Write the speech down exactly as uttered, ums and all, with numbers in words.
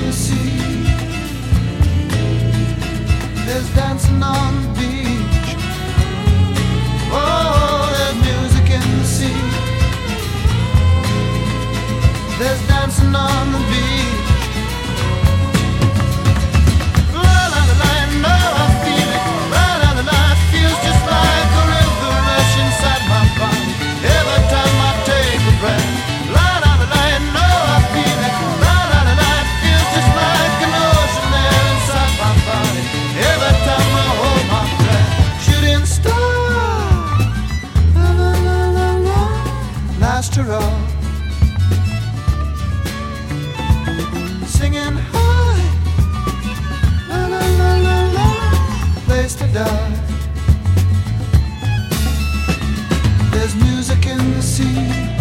the sea. There's dancing on the beach. Oh, there's music in the sea. There's dancing on the beach. La la la la, I know I feel it. La la la la, it feels just like a river rush inside my body. Every time I take a breath. La la la la, I know I feel it. La la la la, it feels just like an ocean there inside my body. Every time I hold my breath. Shooting star. La la la la la, last hurrah. Singing high, la la la la la, place to die. There's music in the sea.